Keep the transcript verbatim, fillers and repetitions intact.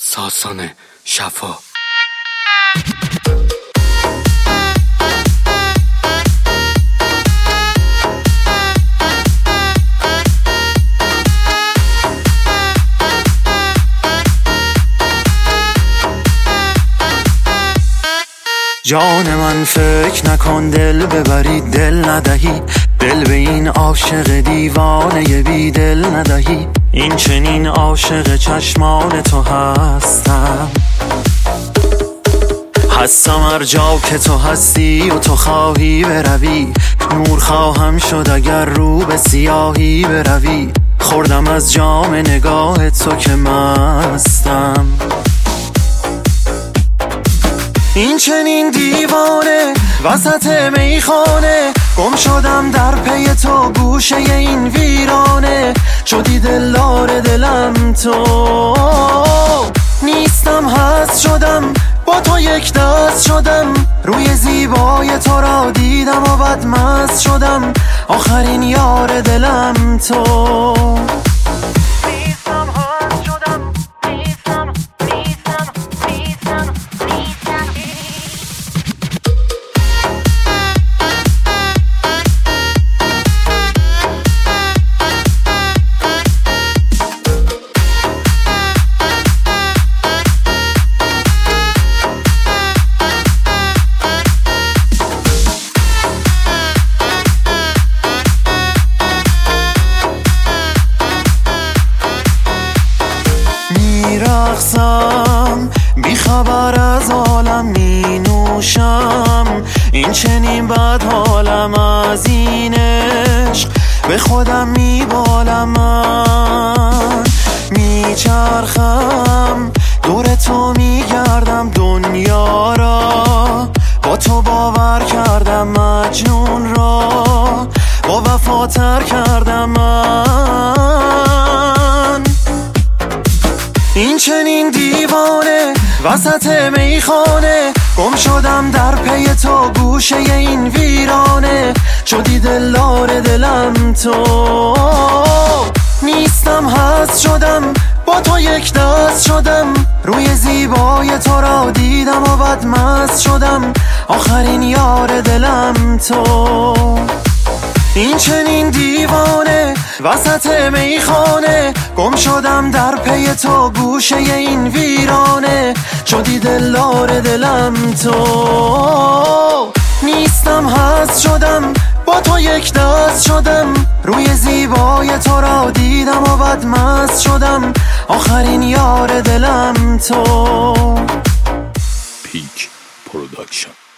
ساسان شفا. جان من فکر نکن دل ببری دل ندهی، دل به این عاشق دیوانه بی دل ندهی. این چنین عاشق چشمان تو هستم، هستم هر جا که تو هستی و تو خواهی بروی. نور خواهم شد اگر رو به سیاهی بروی. خوردم از جام نگاه تو که مستم. این چنین دیوانه وسط میخانه، گم شدم در پی تو گوشه این ویرانه. شدی دلدار دلم تو، نیستم هست شدم با تو یک دست شدم. روی زیبای تو را دیدم و بد مست شدم. آخرین یار دلم تو. میرقصم بی خبر از حالم می نوشم. این چنین بد حالم از این عشق به خودم می بالم. من میچرخم دور تو می گردم دنیا را. با تو باور کردم مجنون را، با وفاتر کردم من. این چنین دیوانه وسط میخانه، گم شدم در پی تو گوشه این ویرانه. شدی دلدار دلم تو، نیستم هست شدم با تو یک دست شدم. روی زیبای تو را دیدم و بد مست شدم. آخرین یار دلم تو. این چنین دیوانه وسط میخانه، گم شدم در پی تو گوشه این ویرانه. شدی دلدار دلم تو، نیستم هست شدم با تو یک دست شدم. روی زیبای تو را دیدم و بد مست شدم. آخرین یار دلم تو. پیک پروداکشن.